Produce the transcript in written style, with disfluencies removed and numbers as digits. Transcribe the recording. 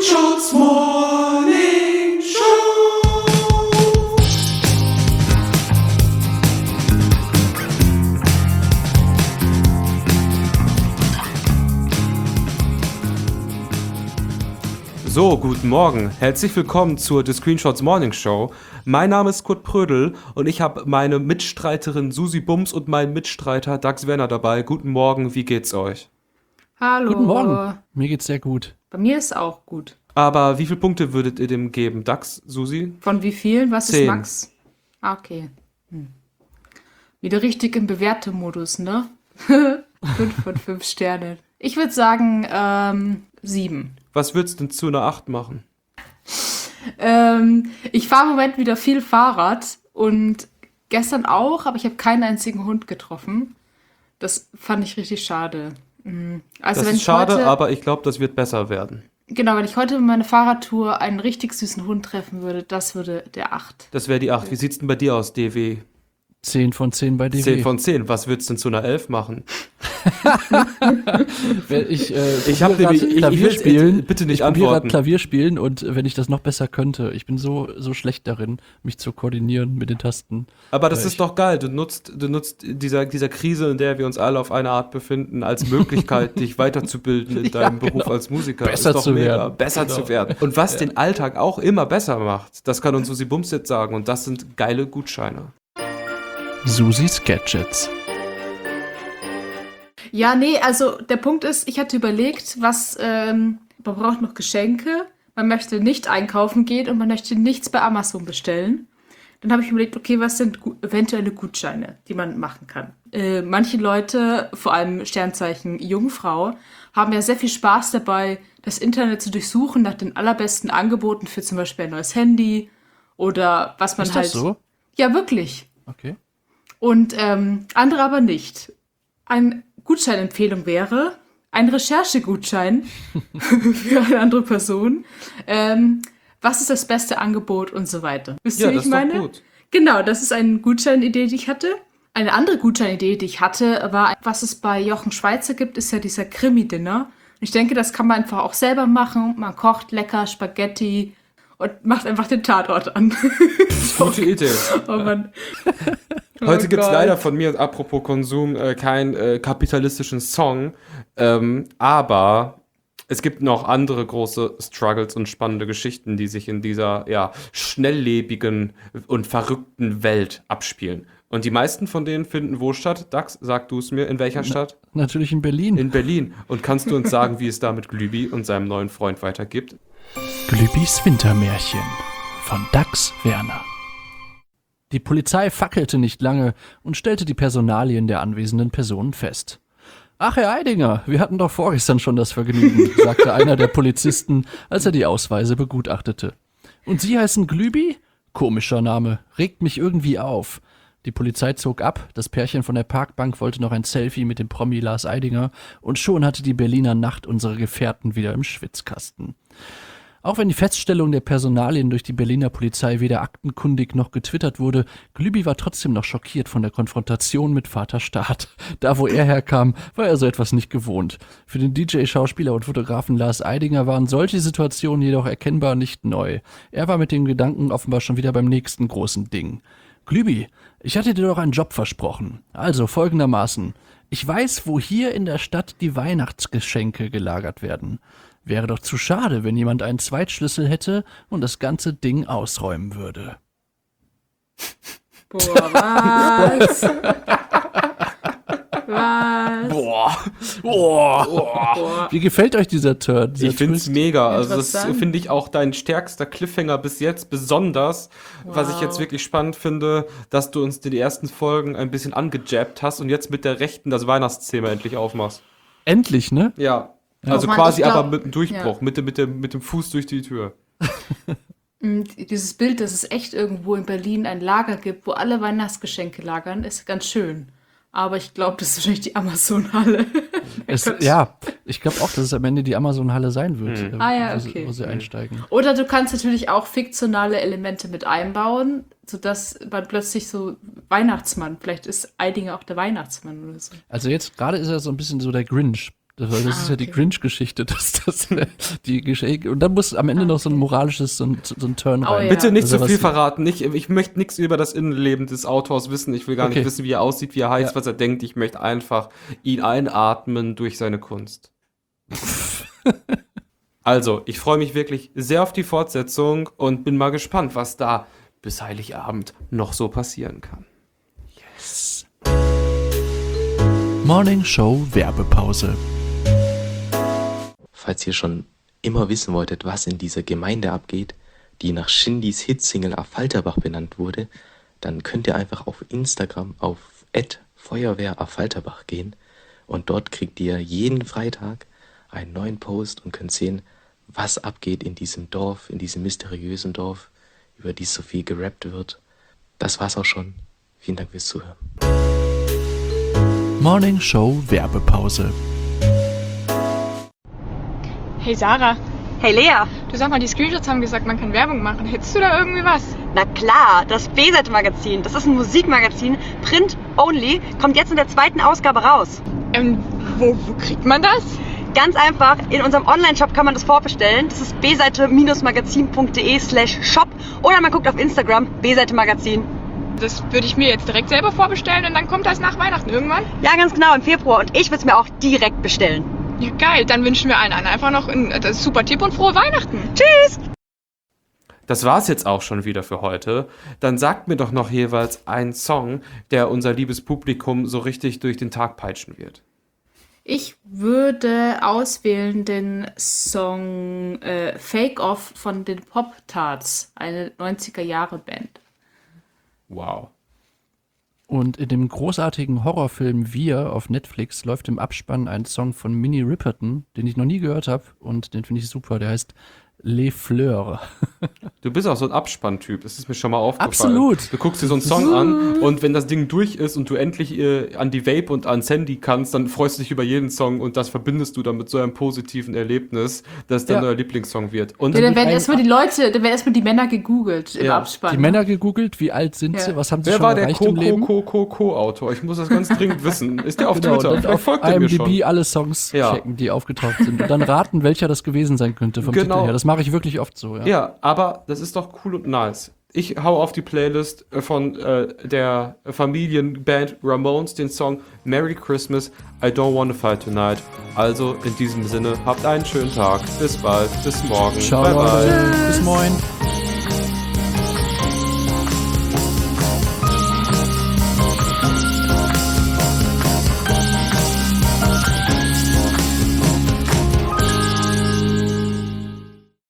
Screenshots Morning Show. So, guten Morgen. Herzlich willkommen zur The Screenshots Morning Show. Mein Name ist Kurt Prödel und ich habe meine Mitstreiterin Susi Bums und meinen Mitstreiter Dax Werner dabei. Guten Morgen, wie geht's euch? Hallo. Guten Morgen. Mir geht's sehr gut. Bei mir ist auch gut. Aber wie viele Punkte würdet ihr dem geben? Dax, Susi? Von wie vielen? Was 10. ist Max? Ah, okay. Wieder richtig im Bewertemodus, ne? 5 von 5 Sternen. Ich würde sagen 7. Was würdest du denn zu einer 8 machen? Ich fahre im Moment wieder viel Fahrrad und gestern auch, aber ich habe keinen einzigen Hund getroffen. Das fand ich richtig schade. Also Das wenn ist ich schade, heute, aber ich glaube, das wird besser werden. Genau, wenn ich heute mit meiner Fahrradtour einen richtig süßen Hund treffen würde, das würde der 8. Das wäre die 8. Wie sieht's denn bei dir aus, DW? 10 von 10 bei DW. 10 von 10. Was würdest du denn zu einer 11 machen? Ich hab nämlich- ich Klavier will- spielen. bitte nicht ich probiere antworten. Klavier spielen und wenn ich das noch besser könnte, ich bin so schlecht darin, mich zu koordinieren mit den Tasten. Aber das Weil ist doch geil. Du nutzt dieser Krise, in der wir uns alle auf eine Art befinden, als Möglichkeit, dich weiterzubilden in Ja, deinem Beruf genau. als Musiker. Besser Ist doch zu mega. werden. Besser Genau. zu werden. Und was den Alltag auch immer besser macht, das kann uns Susi Bums jetzt sagen. Und das sind geile Gutscheine. Susis Gadgets. Ja, nee, also der Punkt ist, ich hatte überlegt, man braucht noch Geschenke, man möchte nicht einkaufen gehen und man möchte nichts bei Amazon bestellen. Dann habe ich überlegt, okay, was sind eventuelle Gutscheine, die man machen kann. Manche Leute, vor allem Sternzeichen Jungfrau, haben ja sehr viel Spaß dabei, das Internet zu durchsuchen nach den allerbesten Angeboten für zum Beispiel ein neues Handy oder was man Ist halt... das so? Ja, wirklich. Okay. Und andere aber nicht. Eine Gutscheinempfehlung wäre ein Recherchegutschein für eine andere Person. Was ist das beste Angebot und so weiter. Wisst ihr, Ja, wie das ich ist meine? doch gut. Genau, das ist eine Gutscheinidee, die ich hatte. Eine andere Gutscheinidee, die ich hatte, war, was es bei Jochen Schweizer gibt, ist ja dieser Krimi-Dinner. Und ich denke, das kann man einfach auch selber machen. Man kocht lecker Spaghetti und macht einfach den Tatort an. Gute Idee. Oh Mann. Heute Oh gibt's Gott. leider von mir, apropos Konsum, keinen kapitalistischen Song. Aber es gibt noch andere große Struggles und spannende Geschichten, die sich in dieser schnelllebigen und verrückten Welt abspielen. Und die meisten von denen finden wo statt? Dax, sag du es mir. In welcher Stadt? Natürlich in Berlin. In Berlin. Und kannst du uns sagen, wie es da mit Glübi und seinem neuen Freund weitergeht? Glübis Wintermärchen von Dax Werner. Die Polizei fackelte nicht lange und stellte die Personalien der anwesenden Personen fest. »Ach, Herr Eidinger, wir hatten doch vorgestern schon das Vergnügen«, sagte einer der Polizisten, als er die Ausweise begutachtete. »Und Sie heißen Glübi? Komischer Name, regt mich irgendwie auf.« Die Polizei zog ab, das Pärchen von der Parkbank wollte noch ein Selfie mit dem Promi Lars Eidinger und schon hatte die Berliner Nacht unsere Gefährten wieder im Schwitzkasten. Auch wenn die Feststellung der Personalien durch die Berliner Polizei weder aktenkundig noch getwittert wurde, Glübi war trotzdem noch schockiert von der Konfrontation mit Vater Staat. Da, wo er herkam, war er so etwas nicht gewohnt. Für den DJ, Schauspieler und Fotografen Lars Eidinger waren solche Situationen jedoch erkennbar nicht neu. Er war mit dem Gedanken offenbar schon wieder beim nächsten großen Ding. Glübi, ich hatte dir doch einen Job versprochen. Also folgendermaßen. Ich weiß, wo hier in der Stadt die Weihnachtsgeschenke gelagert werden. Wäre doch zu schade, wenn jemand einen Zweitschlüssel hätte und das ganze Ding ausräumen würde. Boah, was? Was? Boah. Boah. Wie gefällt euch dieser Turn? Ich find's mega. Also das Interessant. finde ich auch dein stärkster Cliffhanger bis jetzt. Besonders, was ich jetzt wirklich spannend finde, dass du uns die ersten Folgen ein bisschen angejabbt hast und jetzt mit der rechten das Weihnachtsthema endlich aufmachst. Endlich, ne? Ja. Also Oh Mann, quasi ich glaub- aber mit einem Durchbruch, mit dem Fuß durch die Tür. Dieses Bild, dass es echt irgendwo in Berlin ein Lager gibt, wo alle Weihnachtsgeschenke lagern, ist ganz schön. Aber ich glaube, das ist wahrscheinlich die Amazon-Halle. Ja, ich glaube auch, dass es am Ende die Amazon-Halle sein wird, Ah ja, wo sie- okay. wo sie einsteigen. Oder du kannst natürlich auch fiktionale Elemente mit einbauen, sodass man plötzlich so Weihnachtsmann, vielleicht ist Eidinger auch der Weihnachtsmann oder so. Also jetzt gerade ist er so ein bisschen so der Grinch. Das ist ja die okay. Grinch-Geschichte, dass das die Geschenke. Und dann muss am Ende noch so ein moralisches, so ein Turn Oh, rein. ja. Bitte nicht Also zu viel was- verraten. Ich möchte nichts über das Innenleben des Autors wissen. Ich will gar Okay. nicht wissen, wie er aussieht, wie er heißt, Ja. was er denkt. Ich möchte einfach ihn einatmen durch seine Kunst. Also, ich freue mich wirklich sehr auf die Fortsetzung und bin mal gespannt, was da bis Heiligabend noch so passieren kann. Morning Show Werbepause. Falls ihr schon immer wissen wolltet, was in dieser Gemeinde abgeht, die nach Shindys Hitsingle Affalterbach benannt wurde, dann könnt ihr einfach auf Instagram auf @Feuerwehr-Affalterbach gehen und dort kriegt ihr jeden Freitag einen neuen Post und könnt sehen, was abgeht in diesem Dorf, in diesem mysteriösen Dorf, über die so viel gerappt wird. Das war's auch schon. Vielen Dank fürs Zuhören. Morning Show Werbepause. Hey Sarah, Hey Lea, du sag mal, die Screenshots haben gesagt, man kann Werbung machen. Hättest du da irgendwie was? na klar, das B-Seite-Magazin, das ist ein Musikmagazin, Print Only, kommt jetzt in der 2. Ausgabe raus. Wo kriegt man das? Ganz einfach, in unserem Online-Shop kann man das vorbestellen. Das ist bseite-magazin.de/shop oder man guckt auf Instagram, B-Seite-Magazin. Das würde ich mir jetzt direkt selber vorbestellen und dann kommt das nach Weihnachten irgendwann. Ja, ganz genau, im Februar und ich würde es mir auch direkt bestellen. Ja geil, dann wünschen wir allen einfach noch das ist super Tipp und frohe Weihnachten. Tschüss! Das war's jetzt auch schon wieder für heute. Dann sagt mir doch noch jeweils einen Song, der unser liebes Publikum so richtig durch den Tag peitschen wird. Ich würde auswählen den Song Fake Off von den Pop-Tarts, eine 90er-Jahre-Band. Wow. Und in dem großartigen Horrorfilm Wir auf Netflix läuft im Abspann ein Song von Minnie Riperton, den ich noch nie gehört habe und den finde ich super. Der heißt Les Fleurs. Du bist auch so ein Abspanntyp, das ist mir schon mal aufgefallen. Absolut. Du guckst dir so einen Song an und wenn das Ding durch ist und du endlich an die Vape und ans Handy kannst, dann freust du dich über jeden Song und das verbindest du dann mit so einem positiven Erlebnis, dass dann Ja. euer Lieblingssong wird. Und Ja, dann werden ein- erstmal die Leute, dann werden erstmal die Männer gegoogelt im Ja, Abspann. Die Männer gegoogelt, wie alt sind sie, Ja. was haben sie wer schon war der erreicht im Leben? Co-Autor? Ich muss das ganz dringend wissen. Ist der auf Genau, Twitter? und dann Vielleicht auf folgt er mir IMDb schon. alle Songs Ja. checken, die aufgetaucht sind und dann raten, welcher das gewesen sein könnte vom Genau. Titel her. Das mache ich wirklich oft so. Ja. Ja, aber das ist doch cool und nice. Ich hau auf die Playlist von der Familienband Ramones den Song Merry Christmas, I Don't Wanna Fight Tonight. Also in diesem Sinne, habt einen schönen Tag. Bis bald, bis morgen. Ciao, bye, bye. Leute. Bis morgen.